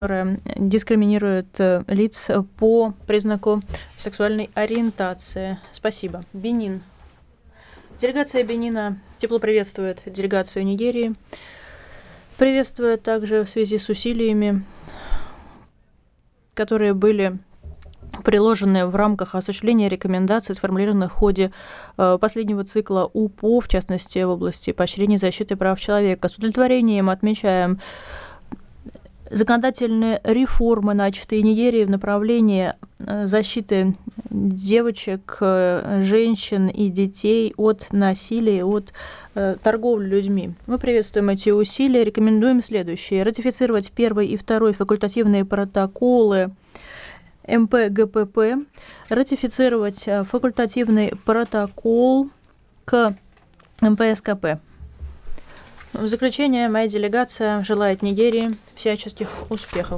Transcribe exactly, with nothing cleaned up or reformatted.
которая дискриминирует э, лиц по признаку сексуальной ориентации. Спасибо. Бенин. Делегация Бенина тепло приветствует делегацию Нигерии. Приветствует также в связи с усилиями, которые были приложены в рамках осуществления рекомендаций, сформулированных в ходе э, последнего цикла УПО, в частности, в области поощрения и защиты прав человека. С удовлетворением отмечаем законодательные реформы, начатые Нигерией в направлении защиты девочек, женщин и детей от насилия, от э, торговли людьми. Мы приветствуем эти усилия, рекомендуем следующее. Ратифицировать первый и второй факультативные протоколы эм пэ гэ пэ пэ, ратифицировать факультативный протокол к эм пэ эс ка пэ. В заключение, моя делегация желает Нигерии всяческих успехов.